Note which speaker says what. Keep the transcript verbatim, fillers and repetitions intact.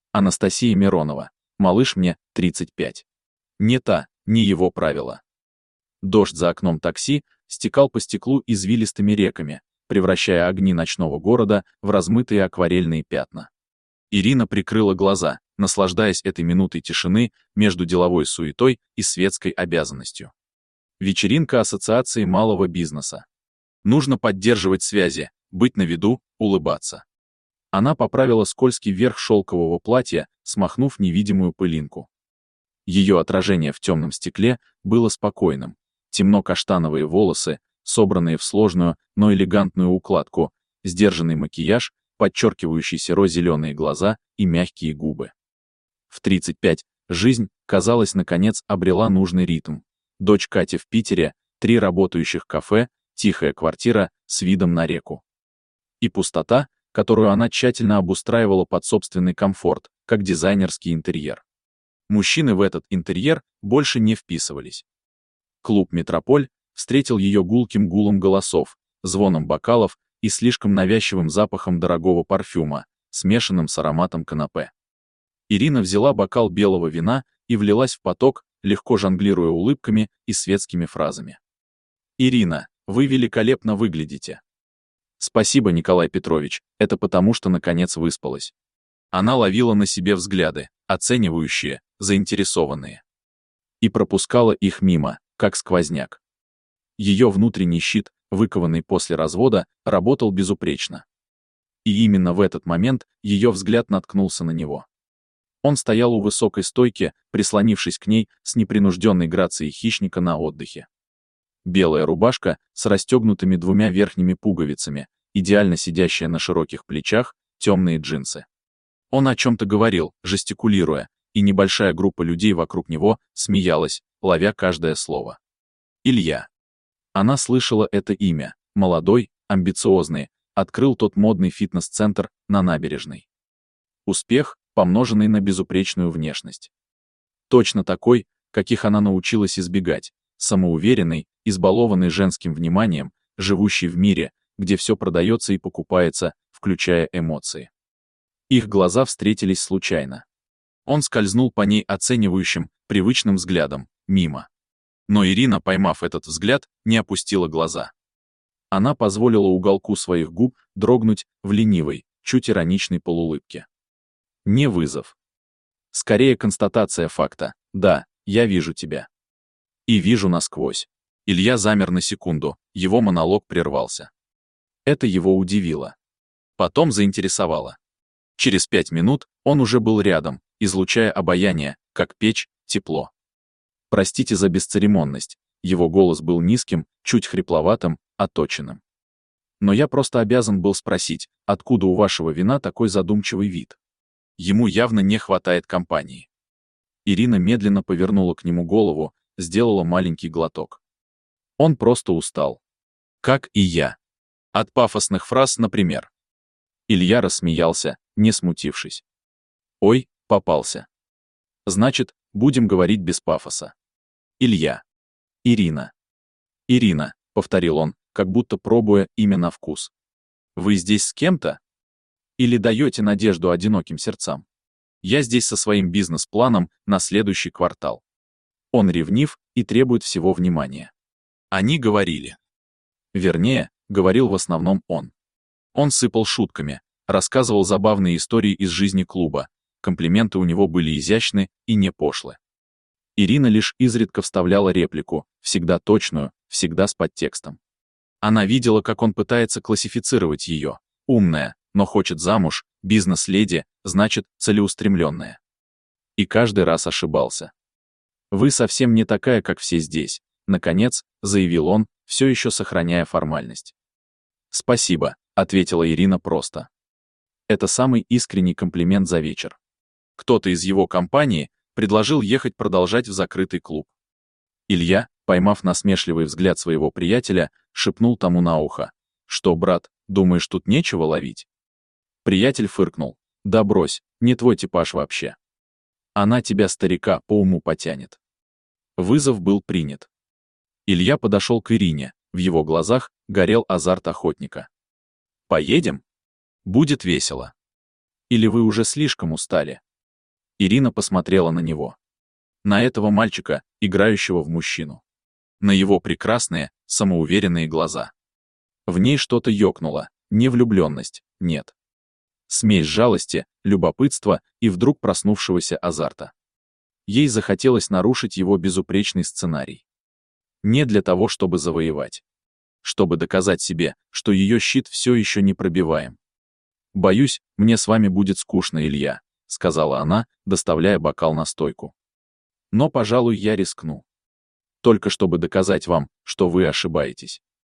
Speaker 1: Анастасия Миронова. Малыш мне тридцать пять. Не та, не его правила. Дождь за окном такси стекал по стеклу извилистыми реками, превращая огни ночного города в размытые акварельные пятна. Ирина прикрыла глаза, наслаждаясь этой минутой тишины между деловой суетой и светской обязанностью. Вечеринка Ассоциации малого бизнеса. Нужно поддерживать связи, быть на виду, улыбаться. Она поправила скользкий верх шелкового платья, смахнув невидимую пылинку. Ее отражение в темном стекле было спокойным. Темно-каштановые волосы, собранные в сложную, но элегантную укладку, сдержанный макияж, подчеркивающий серо-зеленые глаза и мягкие губы. В тридцать пять жизнь, казалось, наконец обрела нужный ритм. Дочь Кати в Питере, три работающих кафе, тихая квартира с видом на реку. И пустота, которую она тщательно обустраивала под собственный комфорт, как дизайнерский интерьер. Мужчины в этот интерьер больше не вписывались. Клуб «Метрополь» встретил ее гулким гулом голосов, звоном бокалов и слишком навязчивым запахом дорогого парфюма, смешанным с ароматом канапе. Ирина взяла бокал белого вина и влилась в поток, легко жонглируя улыбками и светскими фразами. «Ирина, вы великолепно выглядите». «Спасибо, Николай Петрович, это потому, что наконец выспалась». Она ловила на себе взгляды, оценивающие, заинтересованные. И пропускала их мимо, как сквозняк. Ее внутренний щит, выкованный после развода, работал безупречно. И именно в этот момент ее взгляд наткнулся на него. Он стоял у высокой стойки, прислонившись к ней с непринужденной грацией хищника на отдыхе. Белая рубашка с расстегнутыми двумя верхними пуговицами, идеально сидящая на широких плечах, темные джинсы. Он о чем-то говорил, жестикулируя, и небольшая группа людей вокруг него смеялась, ловя каждое слово. Илья. Она слышала это имя, молодой, амбициозный, открыл тот модный фитнес-центр на набережной. Успех, помноженный на безупречную внешность. Точно такой, каких она научилась избегать, самоуверенный, избалованный женским вниманием, живущий в мире, где все продается и покупается, включая эмоции. Их глаза встретились случайно. Он скользнул по ней оценивающим, привычным взглядом, мимо. Но Ирина, поймав этот взгляд, не опустила глаза. Она позволила уголку своих губ дрогнуть в ленивой, чуть ироничной полуулыбке. Не вызов. Скорее констатация факта. Да, я вижу тебя. И вижу насквозь. Илья замер на секунду, его монолог прервался. Это его удивило. Потом заинтересовало. Через пять минут он уже был рядом, излучая обаяние, как печь, тепло. Простите за бесцеремонность, его голос был низким, чуть хрипловатым, отточенным. Но я просто обязан был спросить, откуда у вашего вина такой задумчивый вид? Ему явно не хватает компании. Ирина медленно повернула к нему голову, сделала маленький глоток. Он просто устал. Как и я. От пафосных фраз, например. Илья рассмеялся, не смутившись. Ой, попался. Значит, будем говорить без пафоса. Илья. Ирина. Ирина, повторил он, как будто пробуя имя на вкус. Вы здесь с кем-то? Или даете надежду одиноким сердцам? Я здесь со своим бизнес-планом на следующий квартал. Он ревнив и требует всего внимания. Они говорили. Вернее, говорил в основном он. Он сыпал шутками, рассказывал забавные истории из жизни клуба, комплименты у него были изящны и не пошлы. Ирина лишь изредка вставляла реплику, всегда точную, всегда с подтекстом. Она видела, как он пытается классифицировать ее. Умная, но хочет замуж, бизнес-леди, значит, целеустремленная. И каждый раз ошибался. «Вы совсем не такая, как все здесь», — наконец, заявил он, все еще сохраняя формальность. «Спасибо», — ответила Ирина просто. Это самый искренний комплимент за вечер. Кто-то из его компании предложил ехать продолжать в закрытый клуб. Илья, поймав насмешливый взгляд своего приятеля, шепнул тому на ухо. «Что, брат, думаешь, тут нечего ловить?» Приятель фыркнул. «Да брось, не твой типаж вообще. Она тебя, старика, по уму потянет». Вызов был принят. Илья подошел к Ирине, в его глазах горел азарт охотника. «Поедем? Будет весело. Или вы уже слишком устали?» Ирина посмотрела на него. На этого мальчика, играющего в мужчину. На его прекрасные, самоуверенные глаза. В ней что-то ёкнуло, не влюбленность, нет. Смесь жалости, любопытства и вдруг проснувшегося азарта. Ей захотелось нарушить его безупречный сценарий. Не для того, чтобы завоевать. Чтобы доказать себе, что ее щит все еще не пробиваем. «Боюсь, мне с вами будет скучно, Илья», — сказала она, доставляя бокал на стойку. «Но, пожалуй, я рискну. Только чтобы доказать вам, что вы ошибаетесь».